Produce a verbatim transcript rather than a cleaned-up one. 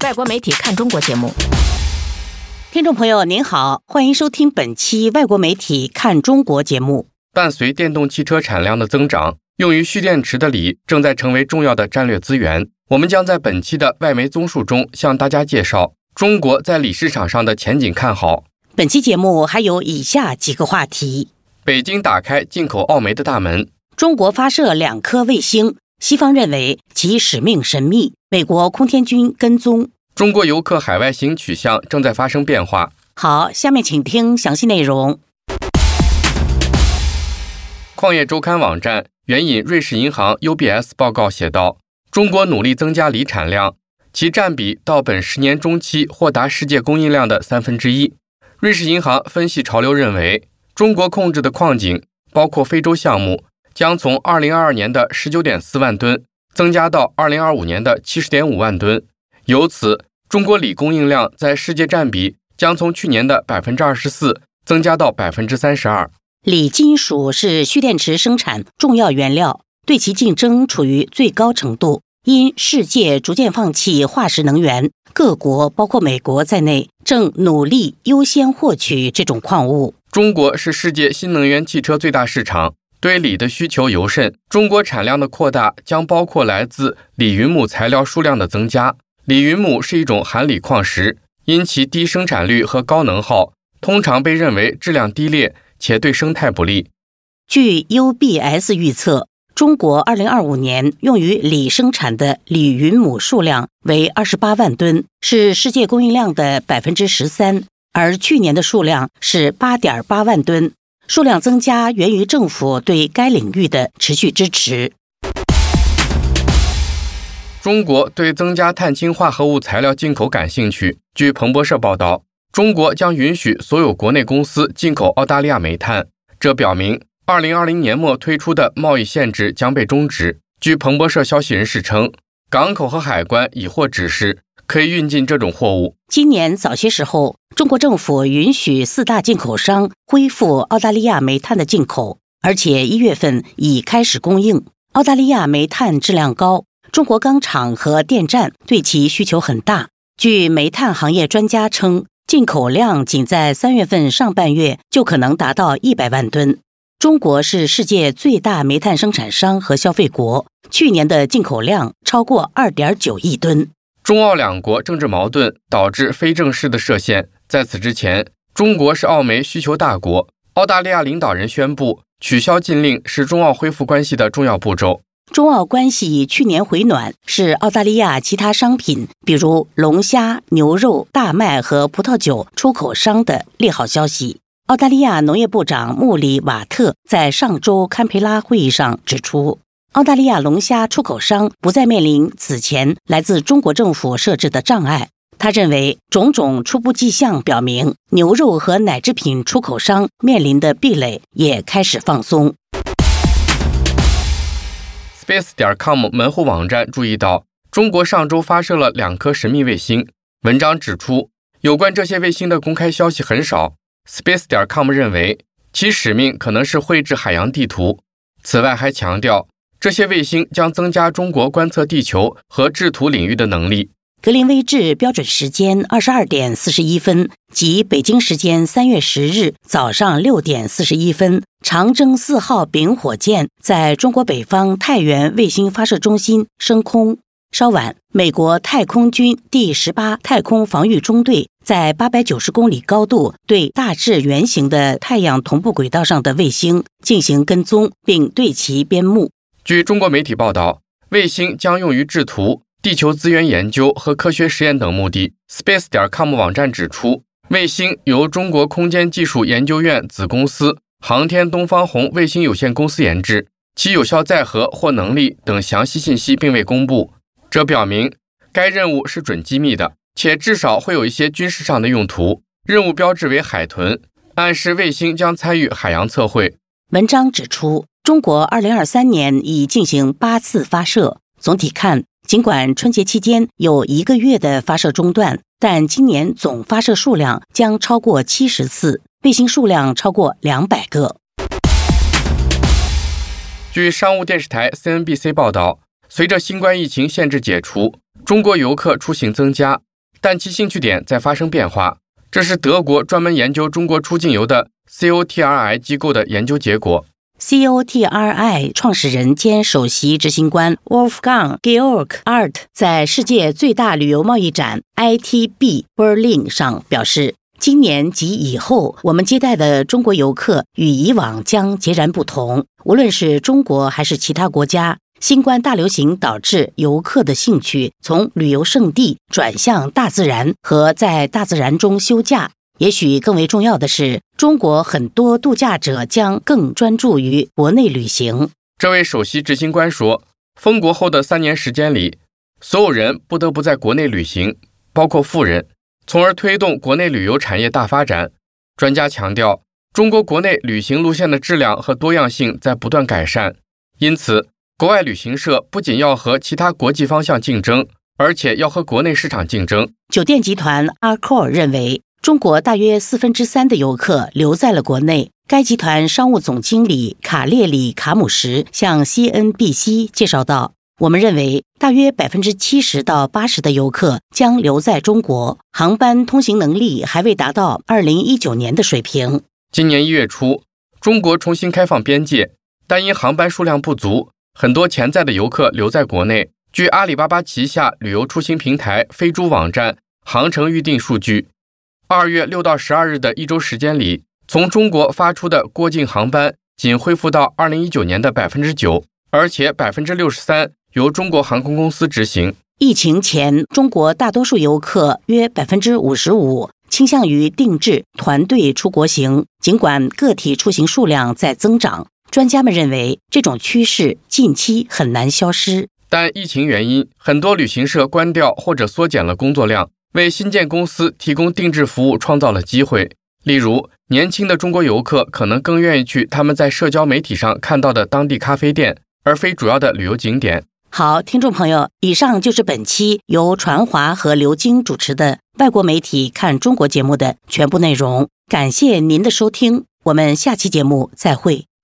外国媒体看中国节目。 听众朋友您好，欢迎收听本期外国媒体看中国节目。 伴随电动汽车产量的增长，用于蓄电池的锂正在成为重要的战略资源。我们将在本期的外媒综述中向大家介绍中国在锂市场上的前景看好。 本期节目还有以下几个话题： 北京打开进口澳煤的大门； 中国发射两颗卫星，西方认为其使命神秘，美国空天军跟踪； 中国游客海外行取向正在发生变化。 好，下面请听详细内容。 矿业周刊网站援引瑞士银行 U B S 报告写道，中国努力增加锂产量，其占比到本十年中期或达世界供应量的三分之一。瑞士银行分析潮流认为，中国控制的矿井，包括非洲项目，将从二零二二年的 十九点四万吨增加到二零二五年的 七十点五万吨。由此，中国锂供应量在世界占比将从去年的 百分之二十四 增加到 百分之三十二。 锂金属是蓄电池生产重要原料，对其竞争处于最高程度。因世界逐渐放弃化石能源，各国包括美国在内正努力优先获取这种矿物。 中国是世界新能源汽车最大市场，对锂的需求尤甚。中国产量的扩大将包括来自锂云母材料数量的增加。锂云母是一种含锂矿石，因其低生产率和高能耗，通常被认为质量低劣且对生态不利。 据 U B S 预测，中国二零二五年用于锂生产的锂云母数量为二十八万吨，是世界供应量的 百分之十三， 而去年的数量是 八点八万吨。数量增加源于政府对该领域的持续支持。 中国对增加碳氢化合物材料进口感兴趣。据彭博社报道，中国将允许所有国内公司进口澳大利亚煤炭，这表明二零二零年末推出的贸易限制将被终止。据彭博社消息人士称，港口和海关已获指示，可以运进这种货物。 今年早些时候，中国政府允许四大进口商恢复澳大利亚煤炭的进口，而且一月份已开始供应。澳大利亚煤炭质量高，中国钢厂和电站对其需求很大。据煤炭行业专家称，进口量仅在三月份上半月就可能达到一百万吨。中国是世界最大煤炭生产商和消费国，去年的进口量超过 二点九亿吨。 中澳两国政治矛盾导致非正式的设限。在此之前，中国是澳煤需求大国。澳大利亚领导人宣布取消禁令是中澳恢复关系的重要步骤。 中澳关系去年回暖，是澳大利亚其他商品，比如龙虾、牛肉、大麦和葡萄酒出口商的利好消息。澳大利亚农业部长穆里瓦特在上周堪培拉会议上指出，澳大利亚龙虾出口商不再面临此前来自中国政府设置的障碍。他认为，种种初步迹象表明，牛肉和奶制品出口商面临的壁垒也开始放松。 space 点 com 门户网站注意到，中国上周发射了两颗神秘卫星。文章指出，有关这些卫星的公开消息很少。space 点 com 认为，其使命可能是绘制海洋地图。此外，还强调，这些卫星将增加中国观测地球和制图领域的能力。 格林威治标准时间二十二点四十一分，即北京时间三月十日早上六点四十一分，长征四号丙火箭在中国北方太原卫星发射中心升空。稍晚，美国太空军第十八太空防御中队在八百九十公里高度对大致圆形的太阳同步轨道上的卫星进行跟踪，并对其编目。 据中国媒体报道，卫星将用于制图、地球资源研究和科学实验等目的。space 点 com 网站指出，卫星由中国空间技术研究院子公司航天东方红卫星有限公司研制，其有效载荷或能力等详细信息并未公布。这表明该任务是准机密的，且至少会有一些军事上的用途。任务标志为海豚，暗示卫星将参与海洋测绘。 文章指出，中国二零二三年已进行八次发射。总体看，尽管春节期间有一个月的发射中断，但今年总发射数量将超过七十次，卫星数量超过两百个。 据商务电视台 C N B C 报道，随着新冠疫情限制解除，中国游客出行增加， 但其兴趣点在发生变化。这是德国专门研究中国出境游的 C O T R I 机构的研究结果。 C O T R I 创始人兼首席执行官 Wolfgang Georg Arndt 在世界最大旅游贸易展 I T B Berlin 上表示，今年及以后我们接待的中国游客与以往将截然不同。无论是中国还是其他国家，新冠大流行导致游客的兴趣从旅游胜地转向大自然和在大自然中休假。也许更为重要的是，中国很多度假者将更专注于国内旅行。 这位首席执行官说，封国后的三年时间里，所有人不得不在国内旅行，包括富人，从而推动国内旅游产业大发展。专家强调，中国国内旅行路线的质量和多样性在不断改善，因此国外旅行社不仅要和其他国际方向竞争，而且要和国内市场竞争。 酒店集团 Accor 认为，中国大约四分之三的游客留在了国内。该集团商务总经理卡列里卡姆什向 C N B C 介绍道，我们认为大约 百分之七十到八十 的游客将留在中国，航班通行能力还未达到二零一九年的水平。 今年一月初，中国重新开放边界，但因航班数量不足，很多潜在的游客留在国内。据阿里巴巴旗下旅游出行平台飞猪网站航程预订数据，二月六到十二日的一周时间里，从中国发出的过境航班仅恢复到二零一九年的 百分之九， 而且 百分之六十三 由中国航空公司执行。 疫情前，中国大多数游客约 百分之五十五 倾向于定制团队出国行，尽管个体出行数量在增长，专家们认为这种趋势近期很难消失。 但疫情原因，很多旅行社关掉或者缩减了工作量，为新建公司提供定制服务创造了机会。例如，年轻的中国游客可能更愿意去他们在社交媒体上看到的当地咖啡店，而非主要的旅游景点。 好，听众朋友，以上就是本期由传华和刘晶主持的外国媒体看中国节目的全部内容。感谢您的收听，我们下期节目再会。